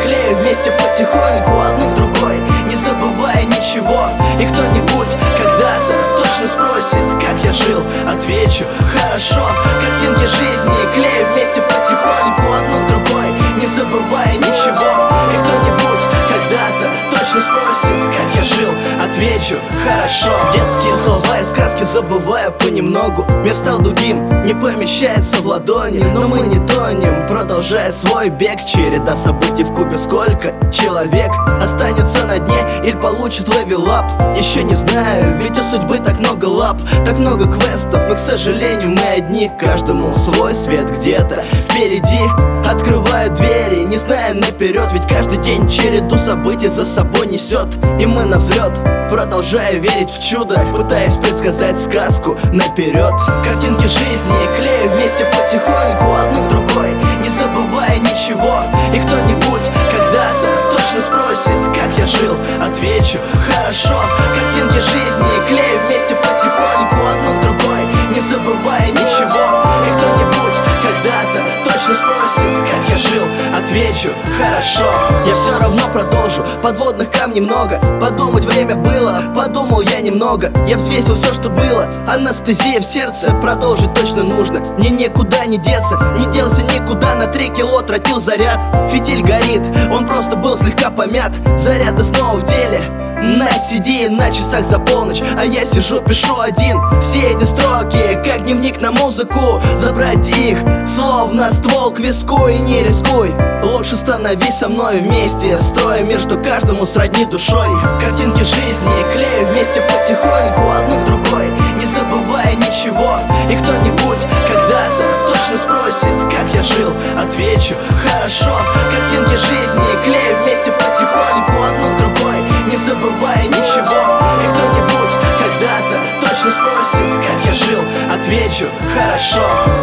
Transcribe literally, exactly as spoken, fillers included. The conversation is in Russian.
клею вместе потихоньку, одну к другой, не забывая ничего. И кто-нибудь когда-то точно спросит, как я жил, отвечу: хорошо. Картинки жизни клею вместе потихоньку, одну к другой, не забывая ничего. И кто-нибудь когда-то точно спросит, как я жил, отвечу: хорошо. Детские слова и сказки забываю понемногу. Мир стал другим, не помещается в ладони, но мы не тонем, продолжая свой бег. Череда событий вкупе, сколько человек останется на дне или получит левелап, еще не знаю, ведь у судьбы так много лап, так много квестов, и, к сожалению, мы одни. Каждому свой свет где-то впереди, открываю двери, не зная наперед, ведь каждый день череду событий за собой несет. И мы навзлет, продолжая верить в чудо, пытаясь предсказать сказку наперед. Картинки жизни клею вместе потихоньку, одну к другой, не забывая ничего. И кто-нибудь когда-то точно спросит, как я жил, отвечу: хорошо. Картинки жизни клею вместе потихоньку, одну к другой, не забывая ничего. И кто-нибудь когда-то точно спросит, как я жил, отвечу: хорошо. Я все равно продолжу, подводных камней много, подумать время было, подумал я немного. Я взвесил все, что было, анестезия в сердце, продолжить точно нужно. Мне некуда не деться, не делся никуда, на три кило тратил заряд. Фитиль горит, он просто был слегка помят, заряда снова в деле. На си ди на часах за полночь, а я сижу, пишу один. Все эти строки, как дневник на музыку, забрать их, словно ствол к виску. И не рискуй, лучше становись со мной вместе, строя между каждому сродни душой. Картинки жизни клею вместе потихоньку, одну к другой, не забывая ничего. И кто-нибудь когда-то точно спросит, как я жил, отвечу: хорошо. Картинки жизни клею вместе потихоньку, одну к другой, не забывая ничего. И кто-нибудь когда-то точно спросит, как я жил, отвечу: хорошо.